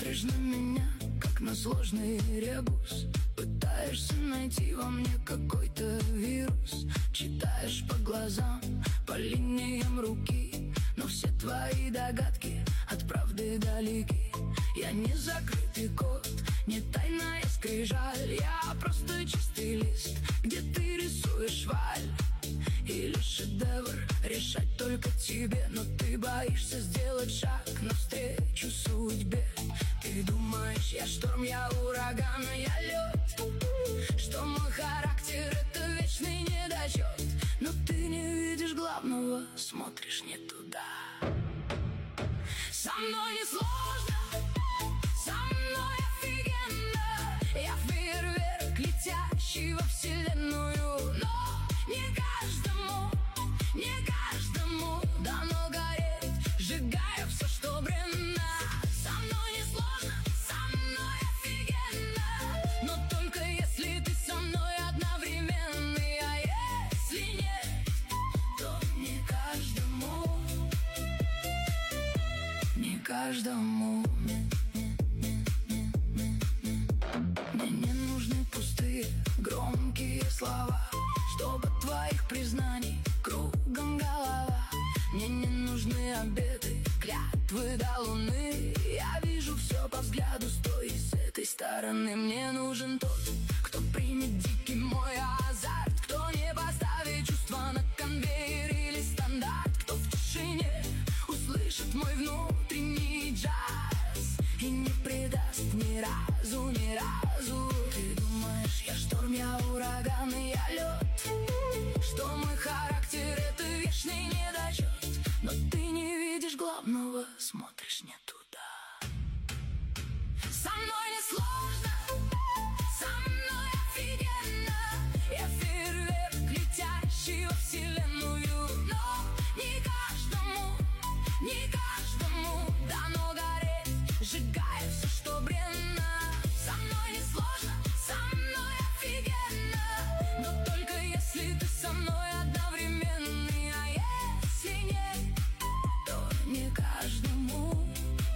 Смотришь на меня, как на сложный ребус. Пытаешься найти во мне какой-то вирус. Читаешь по глазам, по линиям руки, но все твои догадки от правды далеки. Я не закрытый код, не тайная скрижаль. Я просто чистый лист, где ты рисуешь валь. Или шедевр, решать только тебе. Но ты боишься сделать шаг навстречу судьбе. Ты думаешь, я шторм, я ураган, я лед, что мой характер — это вечный недочет. Но ты не видишь главного, смотришь не туда. Со мной не сложно, со мной офигенно. Я фейерверк, летящий во вселенную. Но не каждому дано гореть, сжигая все, что бренно. Со мной не сложно, со мной офигенно. Но только если ты со мной одновременно. А если нет, то не каждому. Не каждому. Мне не нужны пустые, громкие слова, чтобы от твоих признаний кругом голова. Мне не нужны обеты, клятвы до луны. Я вижу все по взгляду с той и с этой стороны. Мне нужен тот, кто примет дикий мой азарт, кто не поставит чувства на конвейер или стандарт, кто в тишине услышит мой внутренний джаз и не предаст ни разу, ни разу. Ты думаешь, я шторм, я ураган, и я лед, что мой характер — это вечный недочет. Но ты не видишь главного, смотришь не туда. Со мной не сложно, со мной офигенно. Я фейерверк, летящий во вселенную. Но не каждому дано гореть, сжигая все, что бренно. Со мной не сложно, со мной офигенно. Но только если ты со мной одновременно. А если нет, то не каждому.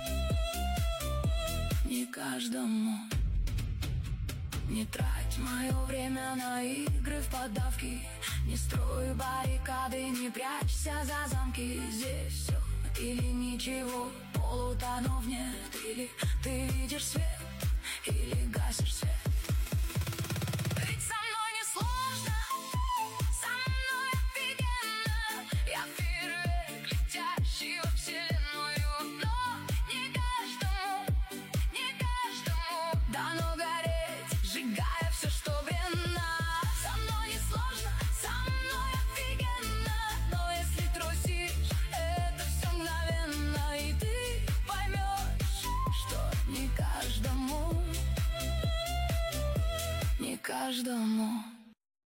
Не каждому. Не трать мое время на игры в поддавки. Не строй баррикады, не прячься за замки. Здесь все или ничего, полутонов нет. Или ты видишь свет, или гасишь свет. Ведь со мной не сложно, со мной офигенно. Я фейерверк, летящий во вселенную. Но не каждому дано гореть, сжигая все, что бренно. Со мной не сложно, со мной офигенно. Но если трусишь, это все мгновенно. И ты поймешь, что не каждому.